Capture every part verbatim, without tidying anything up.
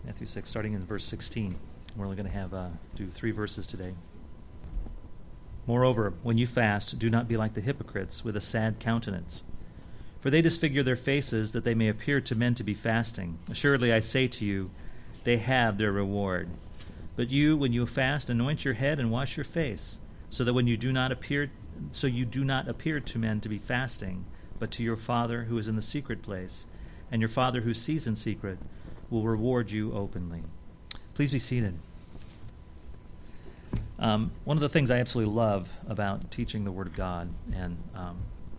Matthew six, starting in verse sixteen. We're only going to have uh, do three verses today. Moreover, when you fast, do not be like the hypocrites with a sad countenance, for they disfigure their faces that they may appear to men to be fasting. Assuredly, I say to you, they have their reward. But you, when you fast, anoint your head and wash your face, so that when you do not appear, so you do not appear to men to be fasting, but to your Father who is in the secret place, and your Father who sees in secret will reward you openly. Please be seated. Um, one of the things I absolutely love about teaching the Word of God and um,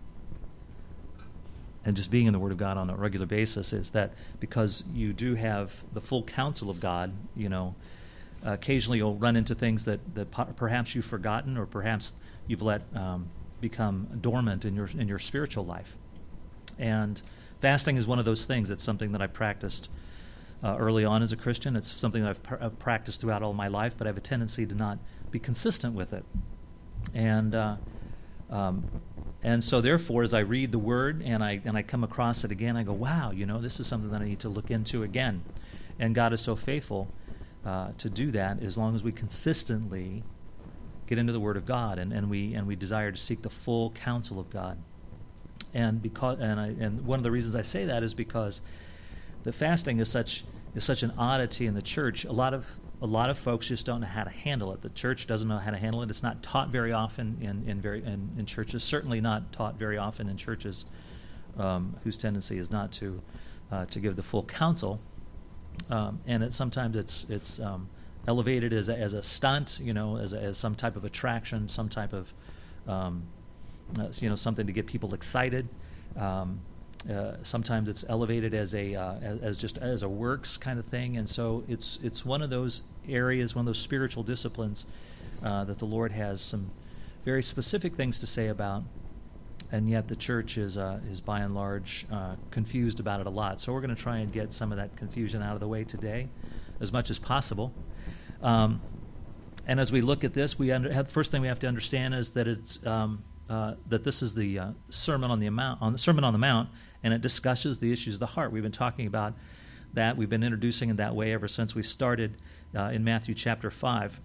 and just being in the Word of God on a regular basis is that because you do have the full counsel of God, you know, occasionally you'll run into things that, that perhaps you've forgotten or perhaps you've let um, become dormant in your in your spiritual life. And fasting is one of those things. It's something that I practiced uh, early on as a Christian. It's something that I've, pr- I've practiced throughout all my life, but I have a tendency to not be consistent with it. And uh, um, and so therefore, as I read the Word and I and I come across it again, I go, wow, you know, this is something that I need to look into again. And God is so faithful uh, to do that as long as we consistently get into the Word of God and, and we and we desire to seek the full counsel of God. And because and I and one of the reasons I say that is because the fasting is such is such an oddity in the church. A lot of a lot of folks just don't know how to handle it. The church doesn't know how to handle it. It's not taught very often in in very in, in churches. Certainly not taught very often in churches um, whose tendency is not to uh, to give the full counsel. Um, and it, sometimes it's it's um, elevated as a, as a stunt, you know, as a, as some type of attraction, some type of um, uh, you know something to get people excited. Um, Uh, sometimes it's elevated as a uh, as, as just as a works kind of thing, and so it's it's one of those areas, one of those spiritual disciplines uh, that the Lord has some very specific things to say about, and yet the church is uh, is by and large uh, confused about it a lot. So we're going to try and get some of that confusion out of the way today, as much as possible. Um, and as we look at this, we under, have, first thing we have to understand is that it's um, uh, that this is the uh, Sermon on the Mount, on the Sermon on the Mount. And it discusses the issues of the heart. We've been talking about that. We've been introducing it that way ever since we started uh, in Matthew chapter five.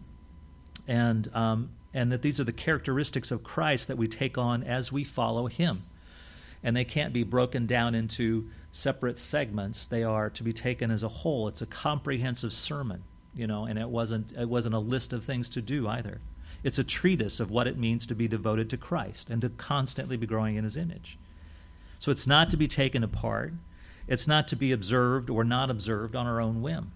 And um, and that these are the characteristics of Christ that we take on as we follow Him. And they can't be broken down into separate segments. They are to be taken as a whole. It's a comprehensive sermon, you know, and it wasn't it wasn't a list of things to do either. It's a treatise of what it means to be devoted to Christ and to constantly be growing in His image. So it's not to be taken apart. It's not to be observed or not observed on our own whim.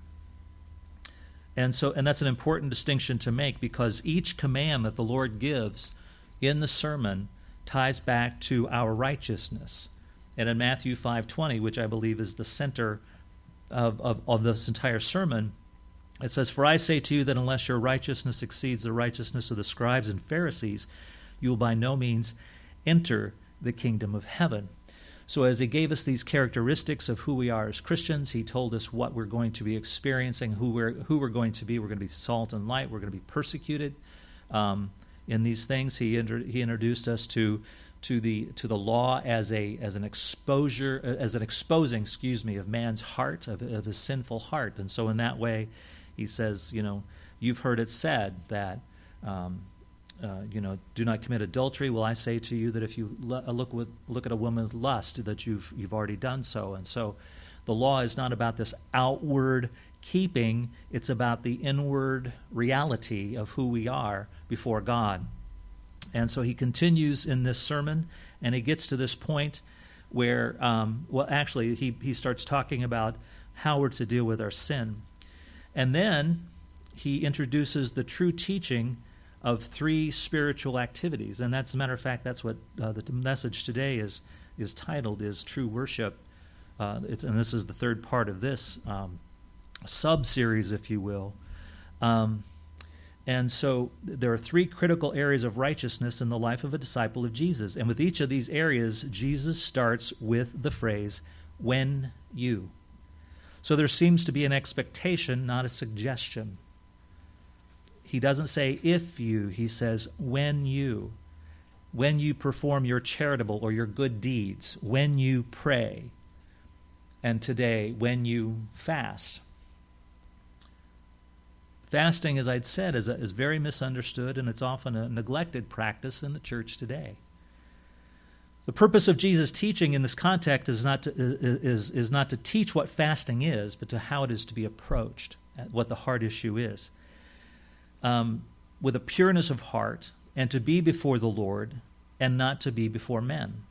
And so, and that's an important distinction to make because each command that the Lord gives in the sermon ties back to our righteousness. And in Matthew five twenty, which I believe is the center of, of, of this entire sermon, it says, "For I say to you that unless your righteousness exceeds the righteousness of the scribes and Pharisees, you will by no means enter the kingdom of heaven." So as He gave us these characteristics of who we are as Christians, He told us what we're going to be experiencing, who we're who we're going to be. We're going to be salt and light. We're going to be persecuted um, in these things. He inter- He introduced us to to the to the law as a as an exposure as an exposing, excuse me, of man's heart, of, of his sinful heart. And so in that way, He says, you know, you've heard it said that. Um, Uh, you know, do not commit adultery. Well, I say to you that if you lo- look with, look at a woman with lust, that you've you've already done so. And so, the law is not about this outward keeping; it's about the inward reality of who we are before God. And so He continues in this sermon, and He gets to this point where, um, well, actually, he he starts talking about how we're to deal with our sin, and then He introduces the true teaching of three spiritual activities. And that's, as a matter of fact, that's what uh, the message today is is titled, is True Worship. Uh, it's, and this is the third part of this um, sub-series, if you will. Um, and so there are three critical areas of righteousness in the life of a disciple of Jesus. And with each of these areas, Jesus starts with the phrase, "when you." So there seems to be an expectation, not a suggestion. He doesn't say if you, he says when you. When you perform your charitable or your good deeds, when you pray, and today, when you fast. Fasting, as I'd said, is, a, is very misunderstood, and it's often a neglected practice in the church today. The purpose of Jesus' teaching in this context is not to, is, is not to teach what fasting is, but to how it is to be approached, what the heart issue is. Um, with a pureness of heart, and to be before the Lord, and not to be before men.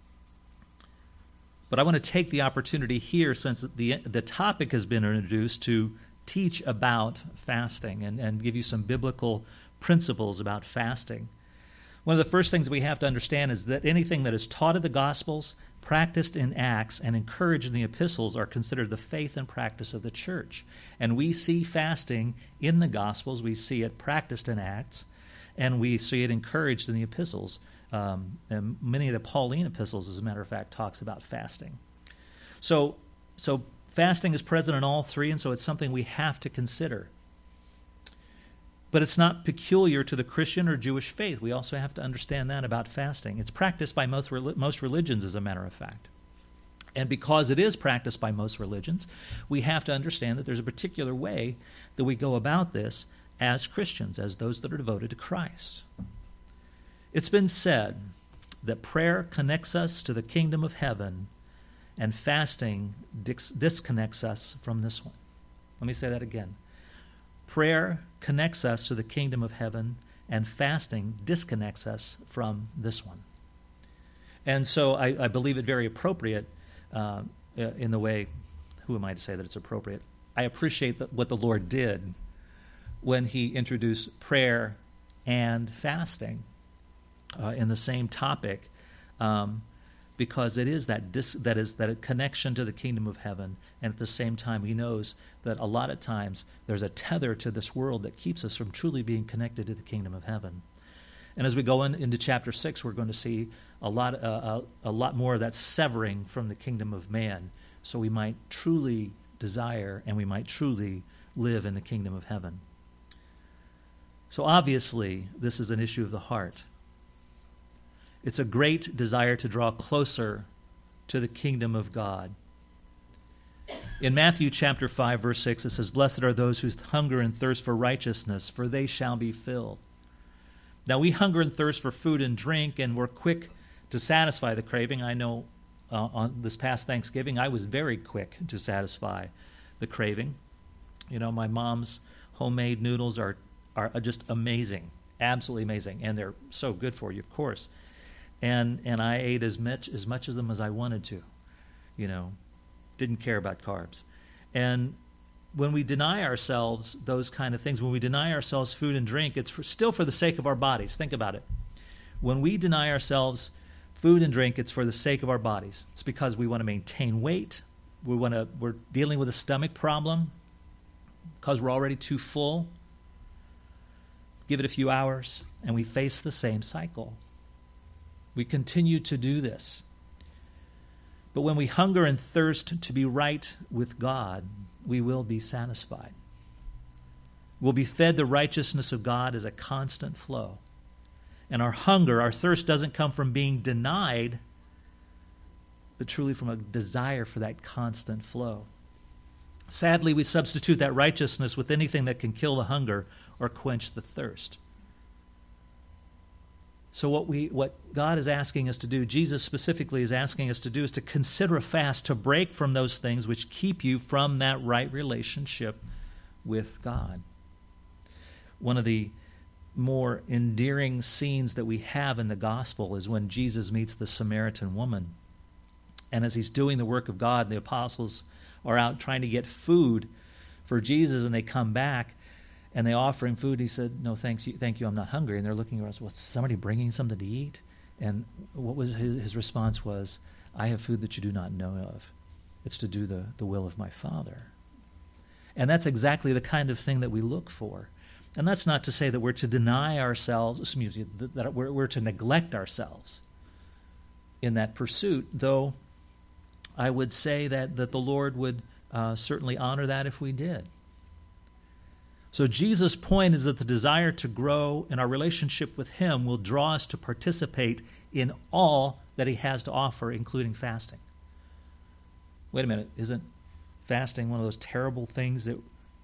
But I want to take the opportunity here, since the, the topic has been introduced, to teach about fasting and, and give you some biblical principles about fasting. One of the first things we have to understand is that anything that is taught in the Gospels, practiced in Acts, and encouraged in the epistles are considered the faith and practice of the church. And we see fasting in the Gospels, we see it practiced in Acts, and we see it encouraged in the epistles. Um, and many of the Pauline epistles, as a matter of fact, talks about fasting. So, so fasting is present in all three, and so it's something we have to consider. But it's not peculiar to the Christian or Jewish faith. We also have to understand that about fasting. It's practiced by most, most religions, as a matter of fact. And because it is practiced by most religions, we have to understand that there's a particular way that we go about this as Christians, as those that are devoted to Christ. It's been said that prayer connects us to the kingdom of heaven, and fasting dis- disconnects us from this one. Let me say that again. Prayer connects us to the kingdom of heaven, and fasting disconnects us from this one. And so I, I believe it very appropriate uh, in the way, who am I to say that it's appropriate? I appreciate the, what the Lord did when he introduced prayer and fasting uh, in the same topic, um, because it is that dis- that is that connection to the kingdom of heaven, and at the same time he knows that a lot of times there's a tether to this world that keeps us from truly being connected to the kingdom of heaven. And as we go in, into chapter six, we're going to see a lot uh, a, a lot more of that severing from the kingdom of man, so we might truly desire and we might truly live in the kingdom of heaven. So obviously, this is an issue of the heart. It's a great desire to draw closer to the kingdom of God. In Matthew chapter five, verse six, it says, "Blessed are those who hunger and thirst for righteousness, for they shall be filled." Now, we hunger and thirst for food and drink, and we're quick to satisfy the craving. I know uh, on this past Thanksgiving, I was very quick to satisfy the craving. You know, my mom's homemade noodles are, are just amazing, absolutely amazing, and they're so good for you, of course. And and I ate as much as much of them as I wanted to, you know, didn't care about carbs. And when we deny ourselves those kind of things, when we deny ourselves food and drink, it's for, still for the sake of our bodies. Think about it. When we deny ourselves food and drink, it's for the sake of our bodies. It's because we want to maintain weight. We want to. We're dealing with a stomach problem because we're already too full. Give it a few hours, and we face the same cycle. We continue to do this. But when we hunger and thirst to be right with God, we will be satisfied. We'll be fed the righteousness of God as a constant flow. And our hunger, our thirst doesn't come from being denied, but truly from a desire for that constant flow. Sadly, we substitute that righteousness with anything that can kill the hunger or quench the thirst. So what we, what God is asking us to do, Jesus specifically is asking us to do, is to consider a fast, to break from those things which keep you from that right relationship with God. One of the more endearing scenes that we have in the gospel is when Jesus meets the Samaritan woman. And as he's doing the work of God, the apostles are out trying to get food for Jesus, and they come back. And they offer him food. He said, "No, thanks, you, thank you, I'm not hungry." And they're looking around, "Was somebody bringing something to eat?" And what was his, his response was, "I have food that you do not know of. It's to do the, the will of my Father." And that's exactly the kind of thing that we look for. And that's not to say that we're to deny ourselves, excuse me, that we're, we're to neglect ourselves in that pursuit, though I would say that, that the Lord would uh, certainly honor that if we did. So Jesus' point is that the desire to grow in our relationship with him will draw us to participate in all that he has to offer, including fasting. Wait a minute, isn't fasting one of those terrible things that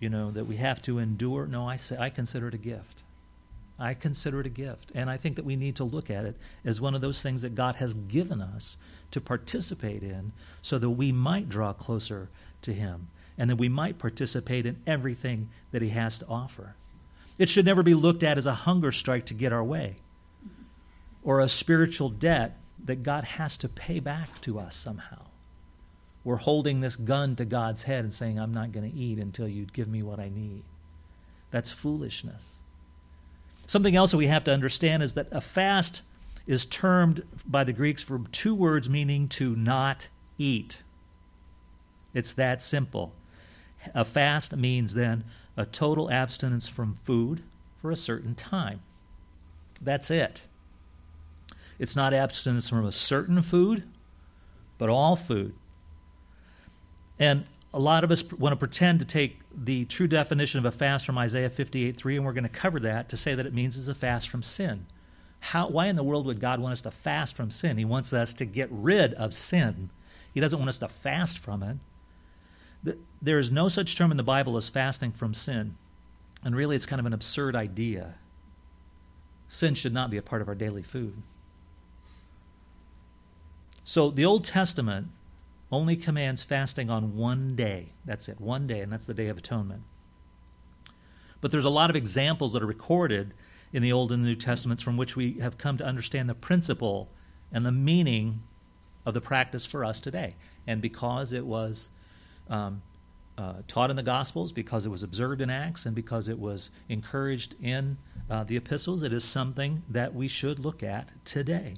you know, that we have to endure. No, I say I consider it a gift. I consider it a gift. And I think that we need to look at it as one of those things that God has given us to participate in so that we might draw closer to him and that we might participate in everything that he has to offer. It should never be looked at as a hunger strike to get our way or a spiritual debt that God has to pay back to us somehow. We're holding this gun to God's head and saying, I'm not going to eat until you give me what I need. That's foolishness. Something else that we have to understand is that a fast is termed by the Greeks for two words meaning to not eat. It's that simple. A fast means then a total abstinence from food for a certain time. That's it. It's not abstinence from a certain food, but all food. And a lot of us want to pretend to take the true definition of a fast from Isaiah fifty-eight three, and we're going to cover that to say that it means it's a fast from sin. How, why in the world would God want us to fast from sin? He wants us to get rid of sin. He doesn't want us to fast from it. There is no such term in the Bible as fasting from sin. And really, it's kind of an absurd idea. Sin should not be a part of our daily food. So the Old Testament only commands fasting on one day. That's it, one day, and that's the Day of Atonement. But there's a lot of examples that are recorded in the Old and the New Testaments from which we have come to understand the principle and the meaning of the practice for us today. And because it was um, uh, taught in the Gospels, because it was observed in Acts, and because it was encouraged in uh, the epistles, it is something that we should look at today.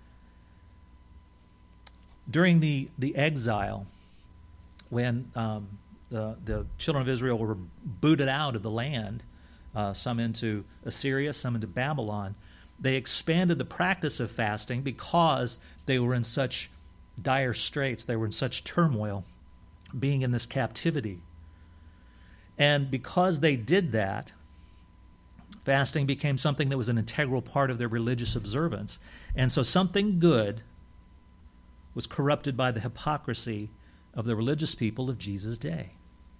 During the, the exile, when um, the, the children of Israel were booted out of the land, uh, some into Assyria, some into Babylon, they expanded the practice of fasting because they were in such dire straits, they were in such turmoil, being in this captivity. And because they did that, fasting became something that was an integral part of their religious observance. And so something good was corrupted by the hypocrisy of the religious people of Jesus' day.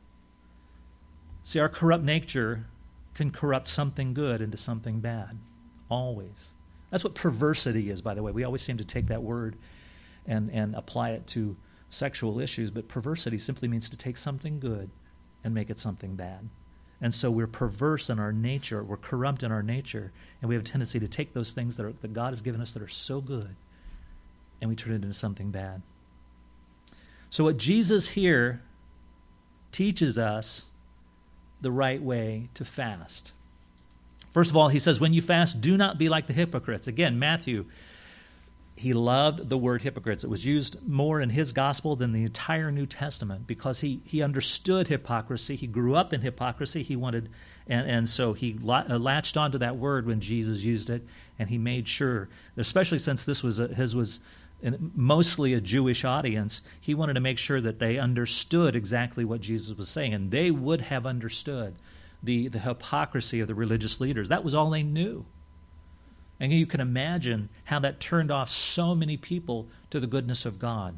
See, our corrupt nature can corrupt something good into something bad, always. That's what perversity is, by the way. We always seem to take that word and, and apply it to sexual issues, but perversity simply means to take something good and make it something bad. And so we're perverse in our nature, we're corrupt in our nature, and we have a tendency to take those things that, are, that God has given us that are so good and we turn it into something bad. So what Jesus here teaches us the right way to fast. First of all, he says, when you fast, do not be like the hypocrites. Again, Matthew, he loved the word hypocrites. It was used more in his gospel than the entire New Testament because he, he understood hypocrisy. He grew up in hypocrisy. He wanted, and, and so he latched onto that word when Jesus used it, and he made sure, especially since this was a, his was mostly a Jewish audience, he wanted to make sure that they understood exactly what Jesus was saying, and they would have understood the, the hypocrisy of the religious leaders. That was all they knew. And you can imagine how that turned off so many people to the goodness of God.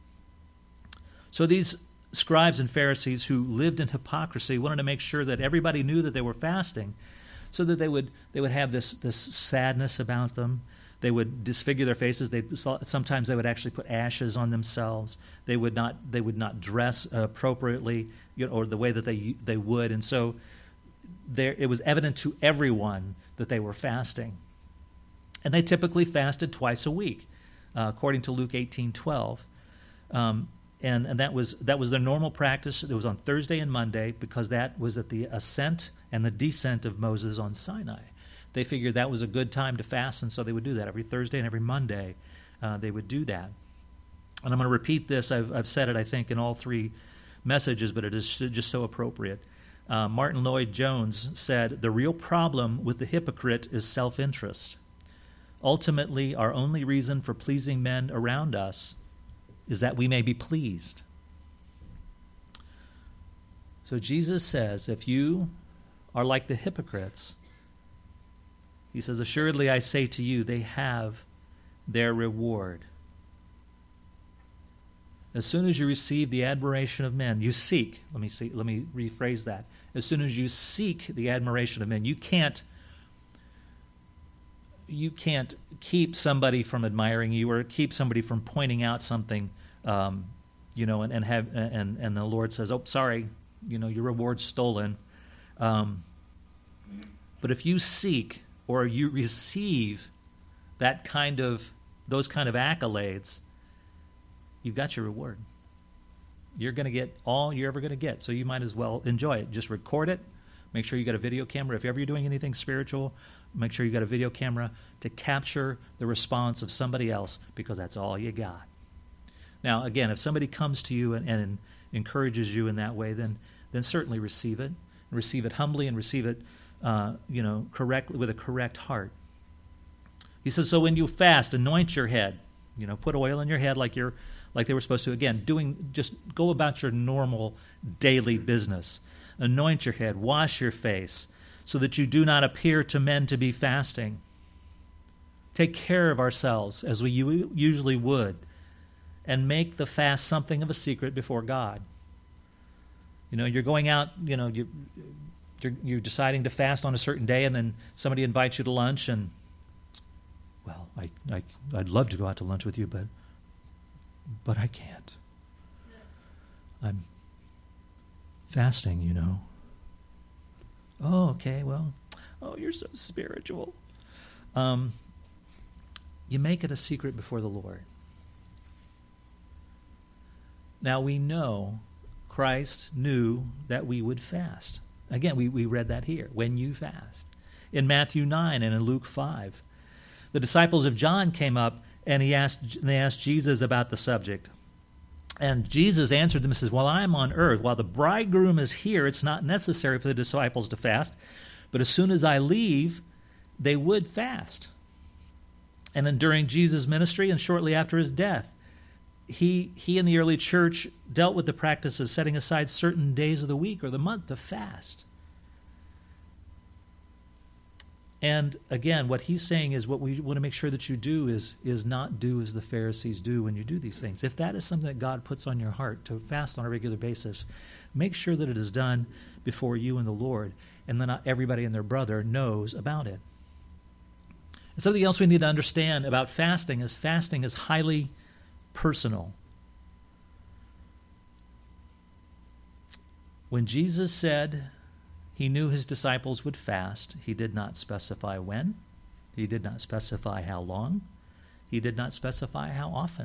So these scribes and Pharisees who lived in hypocrisy wanted to make sure that everybody knew that they were fasting so that they would they would have this, this sadness about them. They would disfigure their faces. They sometimes they would actually put ashes on themselves. They would not they would not dress appropriately, you know, or the way that they they would. And so there it was evident to everyone that they were fasting. And they typically fasted twice a week, uh, according to Luke eighteen twelve. Um, and, and that was that was their normal practice. It was on Thursday and Monday because that was at the ascent and the descent of Moses on Sinai. They figured that was a good time to fast, and so they would do that. Every Thursday and every Monday, uh, they would do that. And I'm going to repeat this. I've, I've said it, I think, in all three messages, but it is just so appropriate. Uh, Martin Lloyd-Jones said, the real problem with the hypocrite is self-interest. Ultimately, our only reason for pleasing men around us is that we may be pleased. So Jesus says, if you are like the hypocrites, he says, assuredly I say to you, they have their reward. As soon as you receive the admiration of men, you seek. Let me see, let me rephrase that. As soon as you seek the admiration of men, you can't you can't keep somebody from admiring you or keep somebody from pointing out something, um, you know, and, and have and and the Lord says, "Oh, sorry, you know, your reward's stolen." Um, but if you seek or you receive that kind of those kind of accolades, you've got your reward. You're going to get all you're ever going to get, so you might as well enjoy it. Just record it. Make sure you got a video camera. If ever you're doing anything spiritual, make sure you got a video camera to capture the response of somebody else, because that's all you got. Now, again, if somebody comes to you and, and encourages you in that way, then then certainly receive it. Receive it humbly and receive it, uh, you know, correctly with a correct heart. He says, so when you fast, anoint your head. You know, put oil in your head like you're like they were supposed to. Again, doing just go about your normal daily business. Anoint your head, wash your face, so that you do not appear to men to be fasting. Take care of ourselves as we usually would, and make the fast something of a secret before God. You know, you're going out, you know, you, you're, you're deciding to fast on a certain day, and then somebody invites you to lunch, and, well, I, I, I'd love to go out to lunch with you, but, but I can't. I'm fasting, you know. Oh, okay, well, oh, you're so spiritual. Um, you make it a secret before the Lord. Now, we know Christ knew that we would fast. Again, we, we read that here, when you fast. In Matthew nine and in Luke five, the disciples of John came up and he asked, they asked Jesus about the subject. And Jesus answered them and says, while I am on earth, while the bridegroom is here, it's not necessary for the disciples to fast. But as soon as I leave, they would fast. And then during Jesus' ministry and shortly after his death, he he and the early church dealt with the practice of setting aside certain days of the week or the month to fast. And again, what he's saying is what we want to make sure that you do is, is not do as the Pharisees do when you do these things. If that is something that God puts on your heart to fast on a regular basis, make sure that it is done before you and the Lord, and then not everybody and their brother knows about it. And something else we need to understand about fasting is fasting is highly personal. When Jesus said he knew his disciples would fast, he did not specify when. He did not specify how long. He did not specify how often.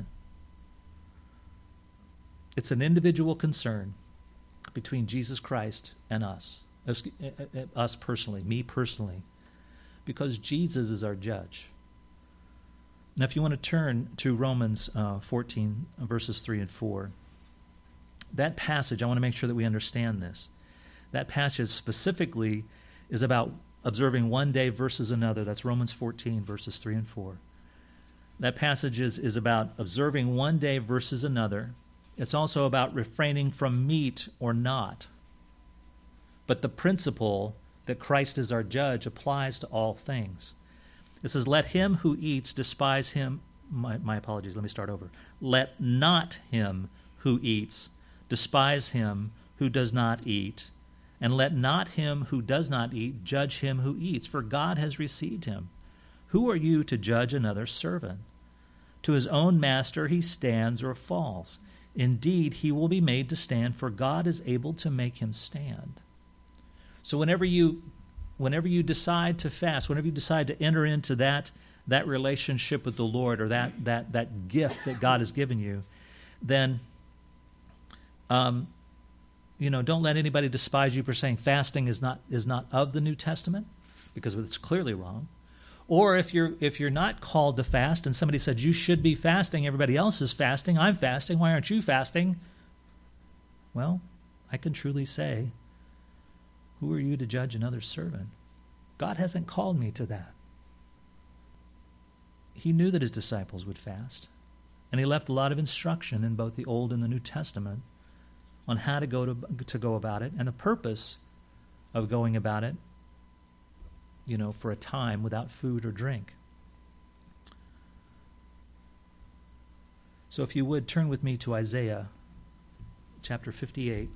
It's an individual concern between Jesus Christ and us, us, us personally, me personally, because Jesus is our judge. Now, if you want to turn to Romans uh, fourteen, verses three and four, that passage, I want to make sure that we understand this. That passage specifically is about observing one day versus another. That's Romans fourteen, verses three and four. That passage is, is about observing one day versus another. It's also about refraining from meat or not. But the principle that Christ is our judge applies to all things. It says, let him who eats despise him. My, my apologies, let me start over. Let not him who eats despise him who does not eat, and let not him who does not eat judge him who eats, for God has received him. Who are you to judge another servant? To his own master he stands or falls. Indeed, he will be made to stand, for God is able to make him stand. So whenever you whenever you decide to fast, whenever you decide to enter into that that relationship with the Lord, or that that that gift that God has given you, then um, you know, don't let anybody despise you for saying fasting is not is not of the New Testament, because it's clearly wrong. Or if you're if you're not called to fast and somebody said you should be fasting, everybody else is fasting, I'm fasting, why aren't you fasting? Well, I can truly say, who are you to judge another servant? God hasn't called me to that. He knew that his disciples would fast, and he left a lot of instruction in both the Old and the New Testament on how to go to, to go about it, and the purpose of going about it, you know, for a time without food or drink. So if you would, turn with me to Isaiah chapter fifty-eight.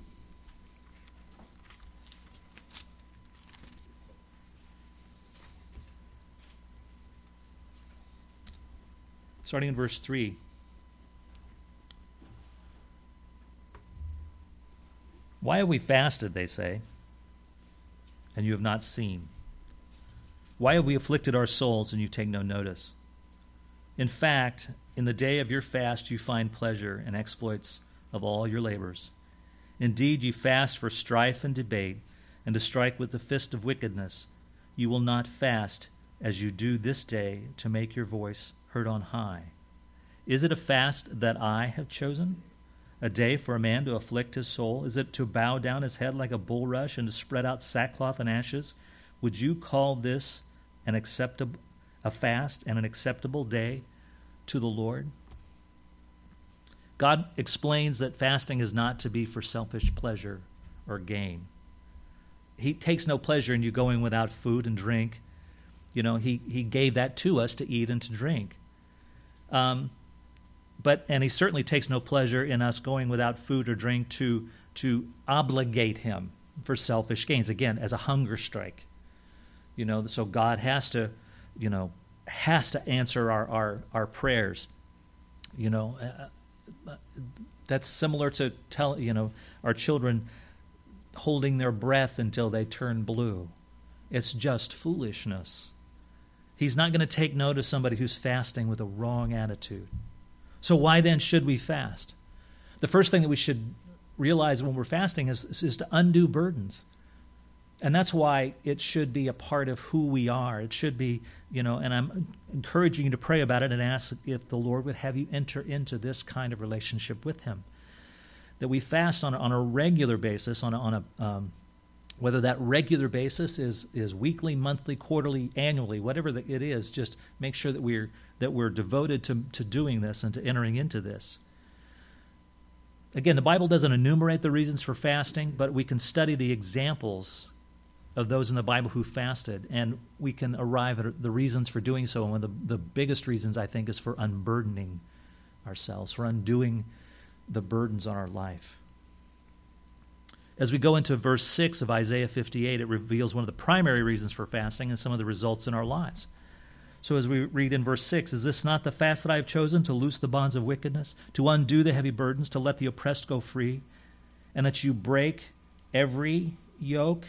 Starting in verse three. Why have we fasted, they say, and you have not seen? Why have we afflicted our souls, and you take no notice? In fact, in the day of your fast you find pleasure and exploits of all your labors. Indeed, you fast for strife and debate, and to strike with the fist of wickedness. You will not fast as you do this day to make your voice heard on high. Is it a fast that I have chosen? A day for a man to afflict his soul? Is it to bow down his head like a bulrush and to spread out sackcloth and ashes? Would you call this an acceptable, a fast and an acceptable day to the Lord? God explains that fasting is not to be for selfish pleasure or gain. He takes no pleasure in you going without food and drink. You know, he, he gave that to us to eat and to drink. Um, but and he certainly takes no pleasure in us going without food or drink to to obligate him for selfish gains. Again, as a hunger strike. You know, so God has to, you know, has to answer our our, our prayers. You know, uh, that's similar to tell you know our children holding their breath until they turn blue. It's just foolishness. He's not going to take note of somebody who's fasting with a wrong attitude. So why then should we fast? The first thing that we should realize when we're fasting is, is to undo burdens. And that's why it should be a part of who we are. It should be, you know, and I'm encouraging you to pray about it and ask if the Lord would have you enter into this kind of relationship with him. That we fast on, on a regular basis, on a, on a um, whether that regular basis is is weekly, monthly, quarterly, annually, whatever it is, just make sure that we're that we're devoted to, to doing this and to entering into this. Again, the Bible doesn't enumerate the reasons for fasting, but we can study the examples of those in the Bible who fasted, and we can arrive at the reasons for doing so. And one of the, the biggest reasons, I think, is for unburdening ourselves, for undoing the burdens on our life. As we go into verse six of Isaiah fifty-eight, it reveals one of the primary reasons for fasting and some of the results in our lives. So as we read in verse six, is this not the fast that I have chosen, to loose the bonds of wickedness, to undo the heavy burdens, to let the oppressed go free, and that you break every yoke?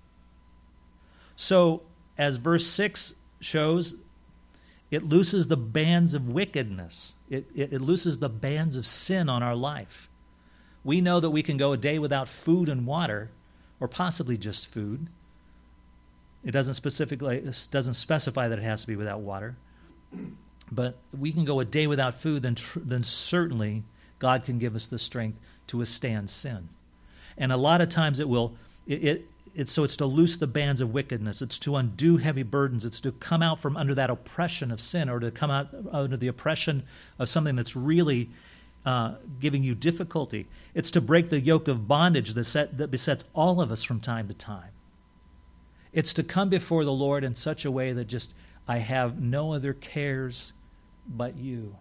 So as verse six shows, it looses the bands of wickedness. It, it, it looses the bands of sin on our life. We know that we can go a day without food and water, or possibly just food. It doesn't specifically it doesn't specify that it has to be without water. But we can go a day without food, then tr- then certainly God can give us the strength to withstand sin. And a lot of times it will it, it it's so it's to loose the bands of wickedness. It's to undo heavy burdens. It's to come out from under that oppression of sin, or to come out under the oppression of something that's really uh, giving you difficulty. It's to break the yoke of bondage that, set, that besets all of us from time to time. It's to come before the Lord in such a way that just, I have no other cares but you.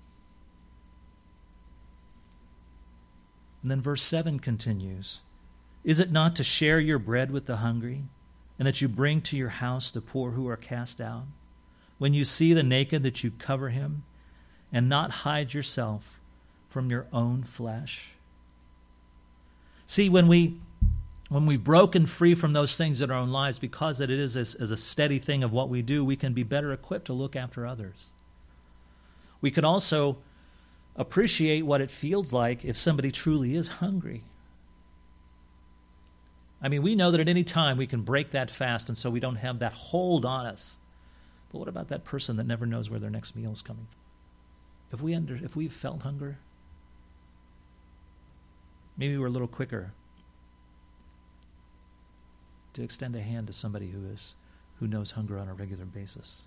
And then verse seven continues. Is it not to share your bread with the hungry, and that you bring to your house the poor who are cast out? When you see the naked, that you cover him, and not hide yourself from your own flesh? See, when we when we've broken free from those things in our own lives, because that it is as, as a steady thing of what we do, we can be better equipped to look after others. We can also appreciate what it feels like if somebody truly is hungry. I mean, we know that at any time we can break that fast, and so we don't have that hold on us. But what about that person that never knows where their next meal is coming from? If we under, if we've felt hunger, maybe we're a little quicker to extend a hand to somebody who is who knows hunger on a regular basis.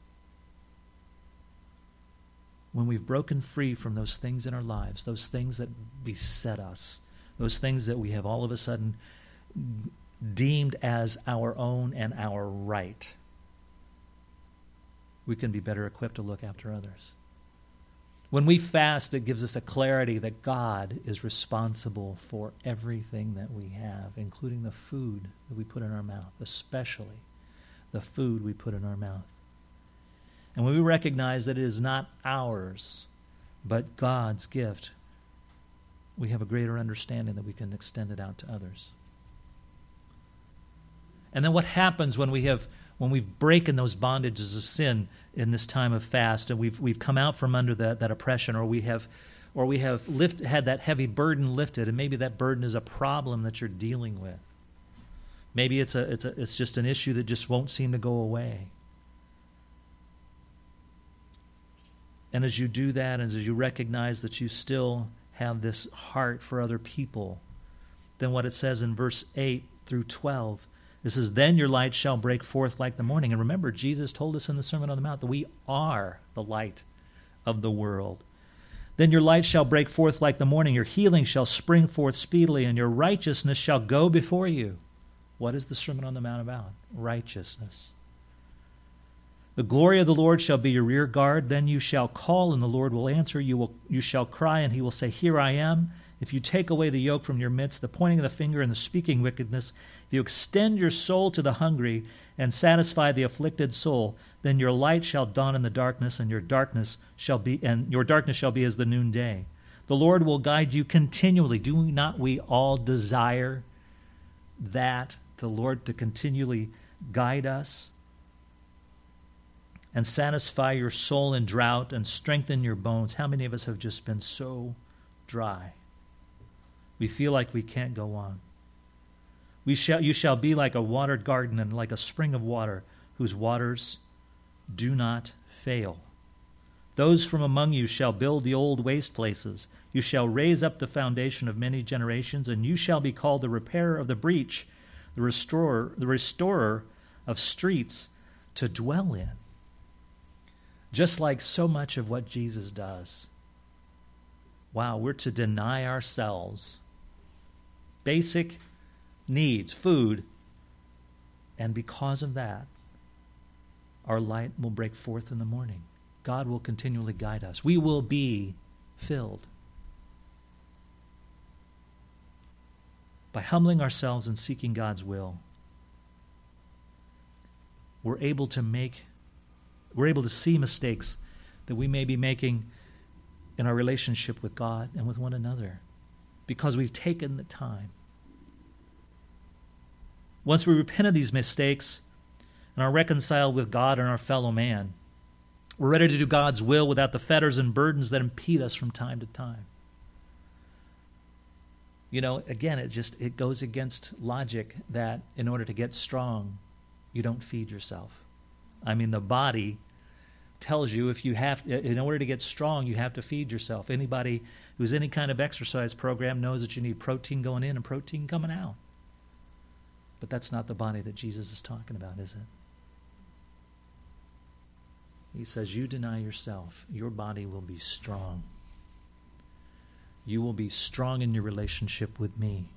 When we've broken free from those things in our lives, those things that beset us, those things that we have all of a sudden deemed as our own and our right, we can be better equipped to look after others. When we fast, it gives us a clarity that God is responsible for everything that we have, including the food that we put in our mouth, especially the food we put in our mouth. And when we recognize that it is not ours, but God's gift, we have a greater understanding that we can extend it out to others. And then what happens when we have when we've broken those bondages of sin in this time of fast, and we've we've come out from under that, that oppression, or we have or we have lift, had that heavy burden lifted, and maybe that burden is a problem that you're dealing with. Maybe it's a it's a it's just an issue that just won't seem to go away. And as you do that, and as you recognize that you still have this heart for other people, then what it says in verse eight through twelve, it says, then your light shall break forth like the morning. And remember, Jesus told us in the Sermon on the Mount that we are the light of the world. Then your light shall break forth like the morning. Your healing shall spring forth speedily, and your righteousness shall go before you. What is the Sermon on the Mount about? Righteousness. The glory of the Lord shall be your rear guard. Then you shall call, and the Lord will answer. You will, you shall cry, and he will say, here I am. If you take away the yoke from your midst, the pointing of the finger and the speaking wickedness, if you extend your soul to the hungry and satisfy the afflicted soul, then your light shall dawn in the darkness, and your darkness shall be and your darkness shall be as the noonday. The Lord will guide you continually. Do not we all desire that, the Lord to continually guide us and satisfy your soul in drought and strengthen your bones? How many of us have just been so dry? We feel like we can't go on. We shall, you shall be like a watered garden and like a spring of water whose waters do not fail. Those from among you shall build the old waste places. You shall raise up the foundation of many generations, and you shall be called the repairer of the breach, the restorer, the restorer of streets to dwell in. Just like so much of what Jesus does. Wow, we're to deny ourselves basic needs, food, and because of that, our light will break forth in the morning. God will continually guide us. We will be filled. By humbling ourselves and seeking God's will, we're able to make, we're able to see mistakes that we may be making in our relationship with God and with one another, because we've taken the time. Once we repent of these mistakes and are reconciled with God and our fellow man, we're ready to do God's will without the fetters and burdens that impede us from time to time. You know, again, it just it goes against logic that in order to get strong, you don't feed yourself. I mean, the body tells you if you have, in order to get strong, you have to feed yourself. Anybody who's any kind of exercise program knows that you need protein going in and protein coming out. But that's not the body that Jesus is talking about, is it? He says, you deny yourself, your body will be strong. You will be strong in your relationship with me.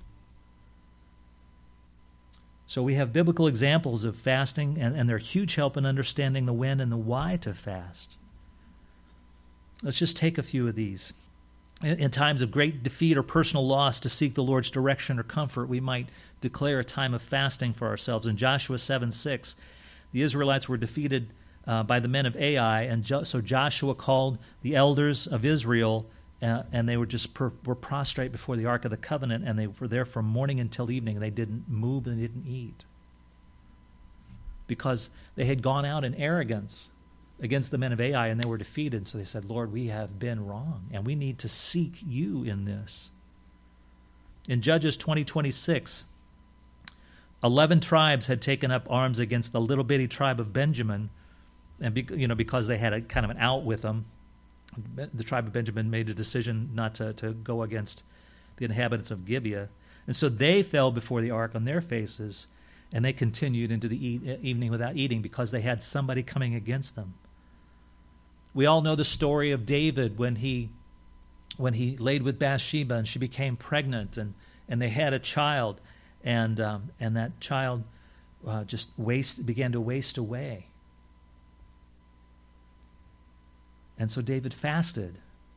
So we have biblical examples of fasting, and, and they're a huge help in understanding the when and the why to fast. Let's just take a few of these. In, in times of great defeat or personal loss, to seek the Lord's direction or comfort, we might declare a time of fasting for ourselves. In Joshua seven six, the Israelites were defeated uh, by the men of Ai, and jo- so Joshua called the elders of Israel, Uh, and they were just per, were prostrate before the Ark of the Covenant, and they were there from morning until evening. They didn't move and they didn't eat because they had gone out in arrogance against the men of Ai, and they were defeated. So they said, Lord, we have been wrong, and we need to seek you in this. In Judges twenty twenty-six, eleven tribes had taken up arms against the little bitty tribe of Benjamin, and be, you know because they had a kind of an out with them. The tribe of Benjamin made a decision not to, to go against the inhabitants of Gibeah. And so they fell before the ark on their faces, and they continued into the e- evening without eating because they had somebody coming against them. We all know the story of David when he when he laid with Bathsheba and she became pregnant, and, and they had a child, and um, and that child uh, just waste began to waste away. And so David fasted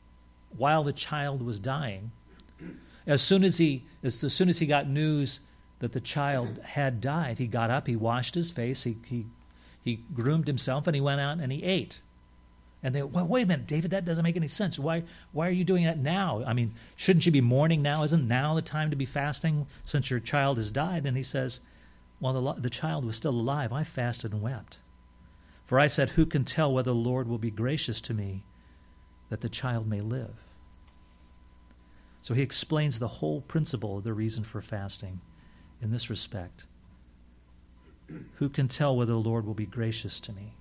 while the child was dying. As soon as he, as, as soon as he got news that the child had died, he got up, he washed his face, he, he, he groomed himself, and he went out and he ate. And they, well, wait a minute, David, that doesn't make any sense. Why, why are you doing that now? I mean, shouldn't you be mourning now? Isn't now the time to be fasting since your child has died? And he says, while the, the child was still alive, I fasted and wept. For I said, who can tell whether the Lord will be gracious to me that the child may live? So he explains the whole principle of the reason for fasting in this respect. Who can tell whether the Lord will be gracious to me?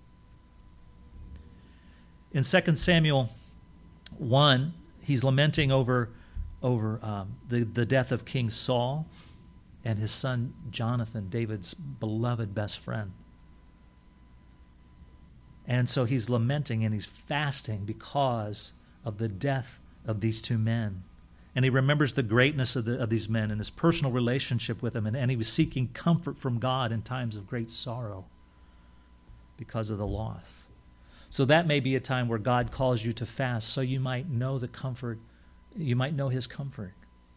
In Second Samuel one, he's lamenting over, over um, the, the death of King Saul and his son Jonathan, David's beloved best friend. And so he's lamenting and he's fasting because of the death of these two men. And he remembers the greatness of, the, of these men and his personal relationship with them, and, and he was seeking comfort from God in times of great sorrow because of the loss. So that may be a time where God calls you to fast so you might know the comfort, you might know his comfort.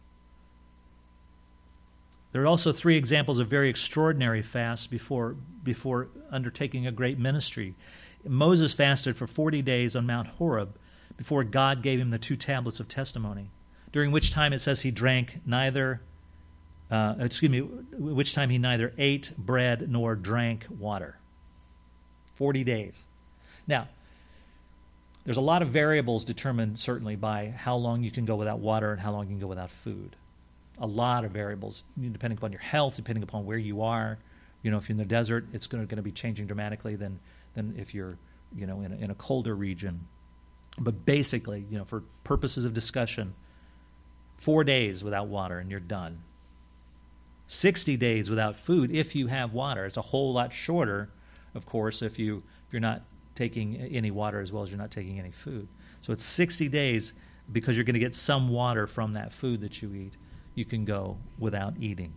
There are also three examples of very extraordinary fasts before, before undertaking a great ministry. Moses fasted for forty days on Mount Horeb before God gave him the two tablets of testimony, during which time it says he drank neither, uh, excuse me, which time he neither ate bread nor drank water. forty days. Now, there's a lot of variables determined certainly by how long you can go without water and how long you can go without food. A lot of variables, depending upon your health, depending upon where you are. You know, if you're in the desert, it's going to, going to be changing dramatically than, than if you're, you know, in a, in a colder region. But basically, you know, for purposes of discussion, four days without water and you're done. sixty days without food if you have water. It's a whole lot shorter, of course, if, you, if you're not taking any water as well as you're not taking any food. So it's sixty days because you're going to get some water from that food that you eat. You can go without eating.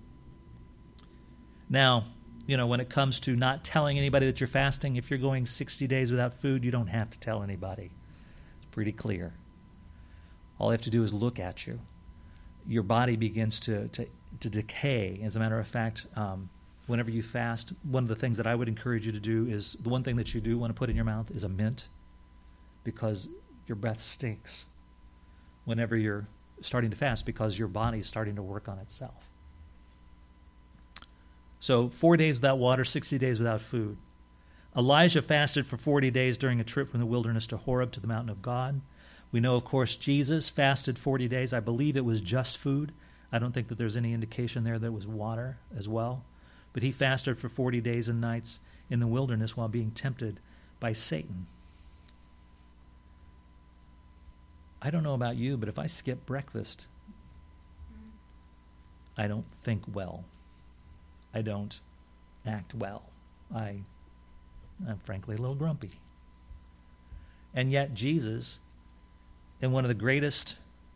Now, you know, when it comes to not telling anybody that you're fasting, if you're going sixty days without food, you don't have to tell anybody. It's pretty clear. All they have to do is look at you. Your body begins to, to, to decay. As a matter of fact, um, whenever you fast, one of the things that I would encourage you to do is, the one thing that you do want to put in your mouth is a mint, because your breath stinks whenever you're starting to fast, because your body is starting to work on itself. So four days without water, sixty days without food. Elijah fasted for forty days during a trip from the wilderness to Horeb to the mountain of God. We know, of course, Jesus fasted forty days. I believe it was just food. I don't think that there's any indication there that it was water as well. But he fasted for forty days and nights in the wilderness while being tempted by Satan. I don't know about you, but if I skip breakfast, I don't think well. I don't act well. I, I'm frankly a little grumpy. And yet Jesus, in one of the greatest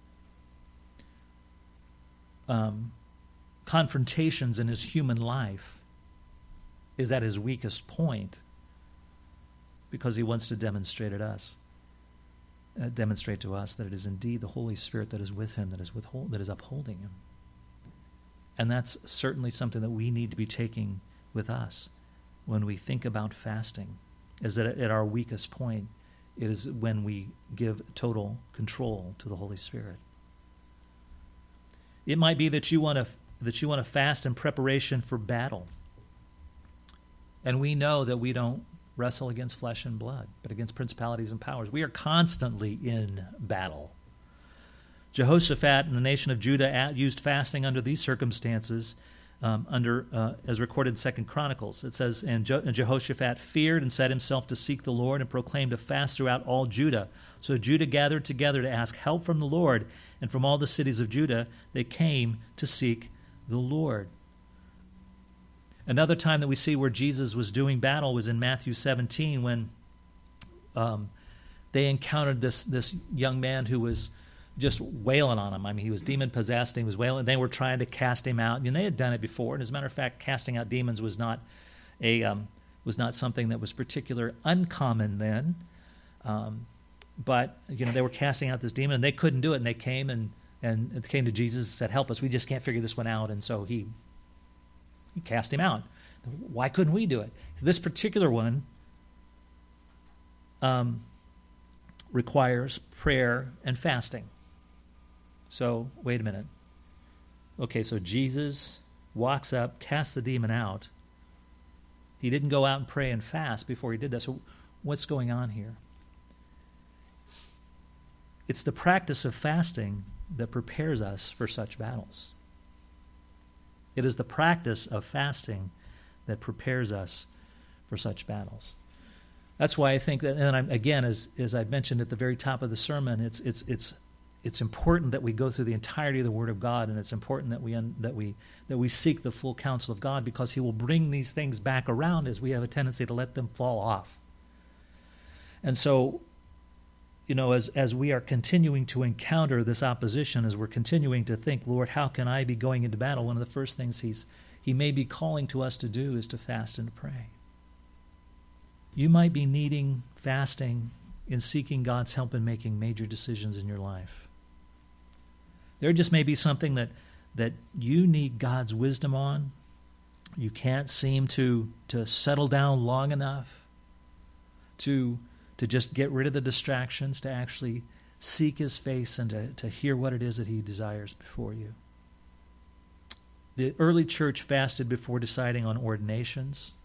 um, confrontations in his human life, is at his weakest point, because he wants to demonstrate at us, uh, demonstrate to us that it is indeed the Holy Spirit that is with him, that is withhold, that is upholding him. And that's certainly something that we need to be taking with us when we think about fasting, is that at our weakest point, it is when we give total control to the Holy Spirit. It might be that you want to that you want to fast in preparation for battle. And we know that we don't wrestle against flesh and blood, but against principalities and powers. We are constantly in battle. Jehoshaphat and the nation of Judah used fasting under these circumstances, um, under uh, as recorded in Second Chronicles. It says, and, Je- and Jehoshaphat feared and set himself to seek the Lord and proclaimed a fast throughout all Judah. So Judah gathered together to ask help from the Lord, and from all the cities of Judah they came to seek the Lord. Another time that we see where Jesus was doing battle was in Matthew seventeen, when um, they encountered this this young man who was just wailing on him. I mean, he was demon-possessed, and he was wailing. They were trying to cast him out. And they had done it before. And as a matter of fact, casting out demons was not a um, was not something that was particular uncommon then. Um, but, you know, they were casting out this demon, and they couldn't do it, and they came and, and it came to Jesus and said, help us, we just can't figure this one out, and so he, he cast him out. Why couldn't we do it? This particular one um, requires prayer and fasting. So, wait a minute. Okay, so Jesus walks up, casts the demon out. He didn't go out and pray and fast before he did that. So what's going on here? It's the practice of fasting that prepares us for such battles. It is the practice of fasting that prepares us for such battles. That's why I think that, and I'm, again, as as I mentioned at the very top of the sermon, it's it's it's it's important that we go through the entirety of the Word of God, and it's important that we un, that we that we seek the full counsel of God, because He will bring these things back around as we have a tendency to let them fall off. And so, you know, as as we are continuing to encounter this opposition, as we're continuing to think, Lord, how can I be going into battle? One of the first things He's He may be calling to us to do is to fast and to pray. You might be needing fasting in seeking God's help in making major decisions in your life. There just may be something that, that you need God's wisdom on. You can't seem to, to settle down long enough to, to just get rid of the distractions, to actually seek His face and to, to hear what it is that He desires before you. The early church fasted before deciding on ordinations,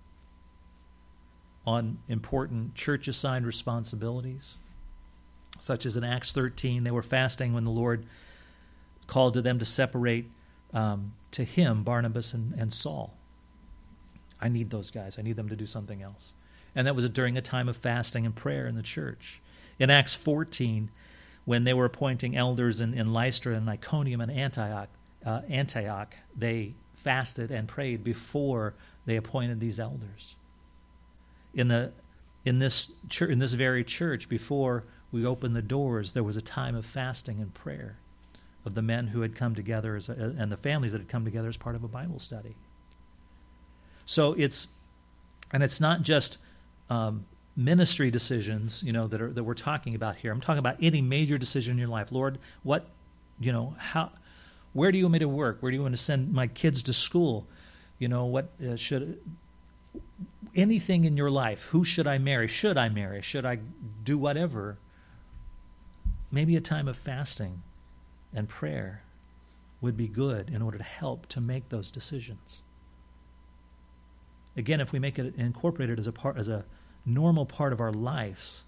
on important church-assigned responsibilities, such as in Acts thirteen, they were fasting when the Lord called to them to separate um, to Him Barnabas and, and Saul. I need those guys. I need them to do something else. And that was during a time of fasting and prayer in the church. In Acts fourteen, when they were appointing elders in, in Lystra and Iconium and Antioch, uh, Antioch, they fasted and prayed before they appointed these elders. In the in this church, in this very church, before we opened the doors, there was a time of fasting and prayer of the men who had come together as a, and the families that had come together as part of a Bible study. So it's and it's not just um, ministry decisions, you know, that are that we're talking about here. I'm talking about any major decision in your life. Lord, what, you know, how, where do you want me to work? Where do you want to send my kids to school? You know, what uh, should. Anything in your life, who should I marry? Should I marry? Should I do whatever? Maybe a time of fasting and prayer would be good in order to help to make those decisions. Again, if we make it incorporate it as a part, as a normal part of our lives,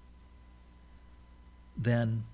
then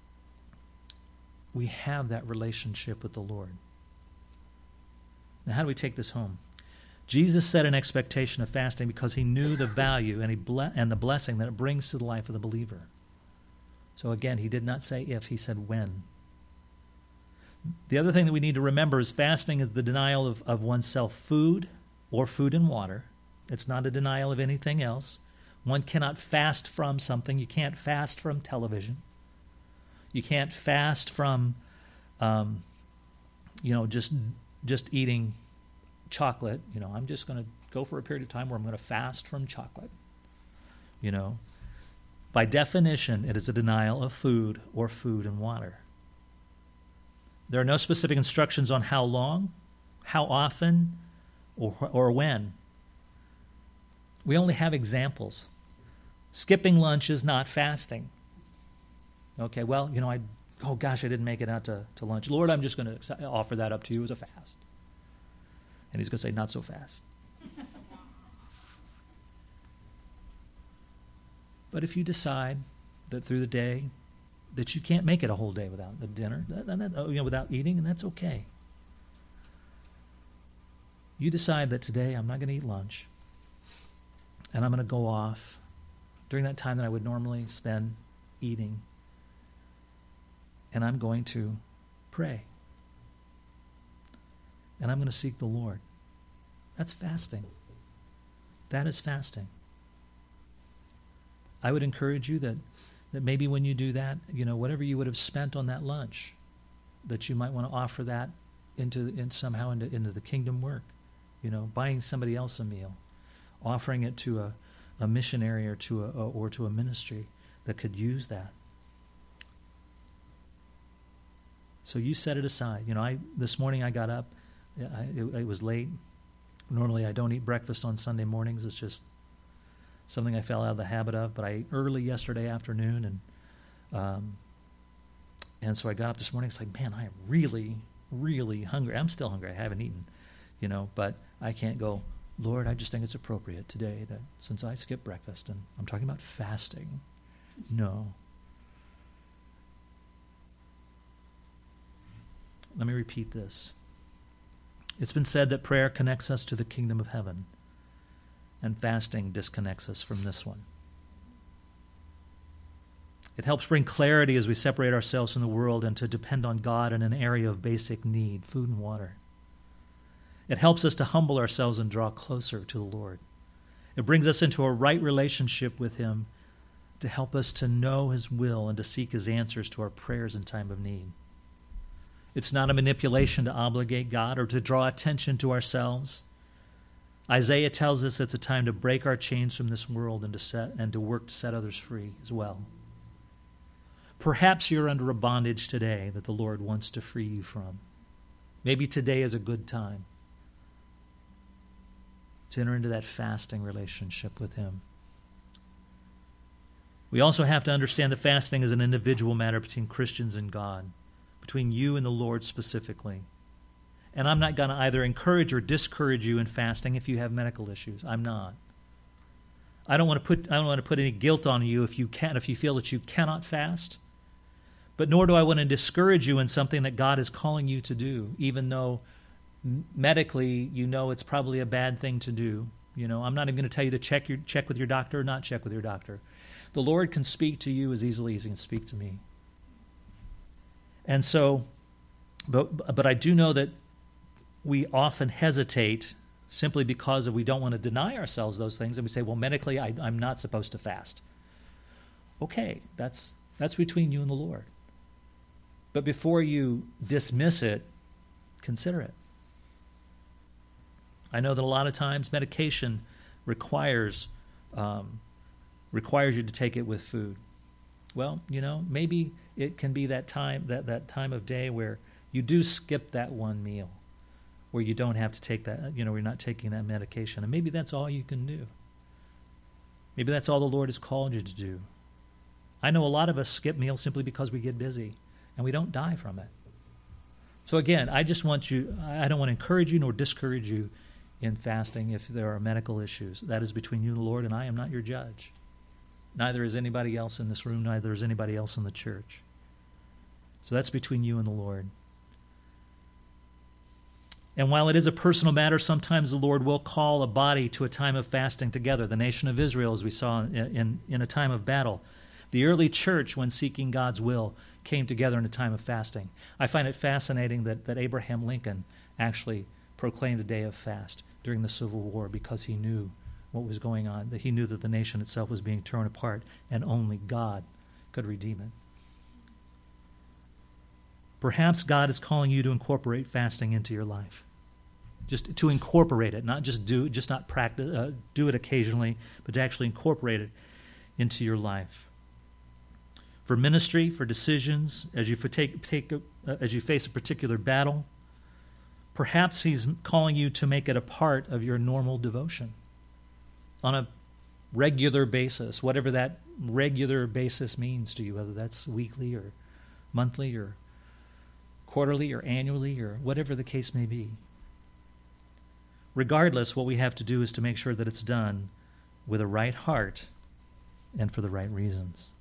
we have that relationship with the Lord. Now, how do we take this home? Jesus set an expectation of fasting because He knew the value and, he ble- and the blessing that it brings to the life of the believer. So again, He did not say if, He said when. The other thing that we need to remember is fasting is the denial of, of oneself food or food and water. It's not a denial of anything else. One cannot fast from something. You can't fast from television. You can't fast from, um, you know, just just eating chocolate. You know, I'm just going to go for a period of time where I'm going to fast from chocolate. You know, by definition, it is a denial of food or food and water. There are no specific instructions on how long, how often, or or when. We only have examples. Skipping lunch is not fasting. Okay, well, you know, I oh gosh, I didn't make it out to, to lunch. Lord, I'm just going to offer that up to you as a fast. And He's going to say, not so fast. But if you decide that through the day that you can't make it a whole day without a dinner, that, that, you know, without eating, and that's okay. You decide that today I'm not going to eat lunch, and I'm going to go off during that time that I would normally spend eating, and I'm going to pray. And I'm going to seek the Lord. That's fasting. That is fasting. I would encourage you that, that maybe when you do that, you know, whatever you would have spent on that lunch, that you might want to offer that into in somehow into, into the kingdom work. You know, buying somebody else a meal, offering it to a, a missionary or to a or to a ministry that could use that. So you set it aside. You know, I this morning I got up. I, it, it was late. Normally I don't eat breakfast on Sunday mornings. It's just something I fell out of the habit of. But I ate early yesterday afternoon, and um, and so I got up this morning. It's like, man, I am really, really hungry. I'm still hungry. I haven't eaten, you know, but I can't go, Lord, I just think it's appropriate today that since I skipped breakfast, and I'm talking about fasting. No. Let me repeat this. It's been said that prayer connects us to the kingdom of heaven, and fasting disconnects us from this one. It helps bring clarity as we separate ourselves from the world and to depend on God in an area of basic need, food and water. It helps us to humble ourselves and draw closer to the Lord. It brings us into a right relationship with Him to help us to know His will and to seek His answers to our prayers in time of need. It's not a manipulation to obligate God or to draw attention to ourselves. Isaiah tells us it's a time to break our chains from this world and to set and to work to set others free as well. Perhaps you're under a bondage today that the Lord wants to free you from. Maybe today is a good time to enter into that fasting relationship with Him. We also have to understand that fasting is an individual matter between Christians and God, between you and the Lord specifically. And I'm not going to either encourage or discourage you in fasting if you have medical issues. I'm not. I don't want to put I don't want to put any guilt on you if you can if you feel that you cannot fast. But nor do I want to discourage you in something that God is calling you to do, even though medically you know it's probably a bad thing to do. You know, I'm not even going to tell you to check your check with your doctor or not check with your doctor. The Lord can speak to you as easily as He can speak to me. And so, but but I do know that we often hesitate simply because of we don't want to deny ourselves those things, and we say, well, medically, I, I'm not supposed to fast. Okay, that's that's between you and the Lord. But before you dismiss it, consider it. I know that a lot of times medication requires um, requires you to take it with food. Well, you know, maybe it can be that time that, that time of day where you do skip that one meal, where you don't have to take that, you know, you're not taking that medication. And maybe that's all you can do. Maybe that's all the Lord has called you to do. I know a lot of us skip meals simply because we get busy, and we don't die from it. So again, I just want you, I don't want to encourage you nor discourage you in fasting if there are medical issues. That is between you and the Lord, and I am not your judge. Neither is anybody else in this room, neither is anybody else in the church. So that's between you and the Lord. And while it is a personal matter, sometimes the Lord will call a body to a time of fasting together. The nation of Israel, as we saw in, in, in a time of battle. The early church, when seeking God's will, came together in a time of fasting. I find it fascinating that, that Abraham Lincoln actually proclaimed a day of fast during the Civil War because he knew what was going on, that he knew that the nation itself was being torn apart and only God could redeem it. Perhaps God is calling you to incorporate fasting into your life. Just to incorporate it, not just do, just not practice, uh, do it occasionally, but to actually incorporate it into your life. For ministry, for decisions, as you take, take uh, as you face a particular battle, perhaps He's calling you to make it a part of your normal devotion on a regular basis, whatever that regular basis means to you, whether that's weekly or monthly or quarterly or annually or whatever the case may be. Regardless, what we have to do is to make sure that it's done with a right heart and for the right reasons.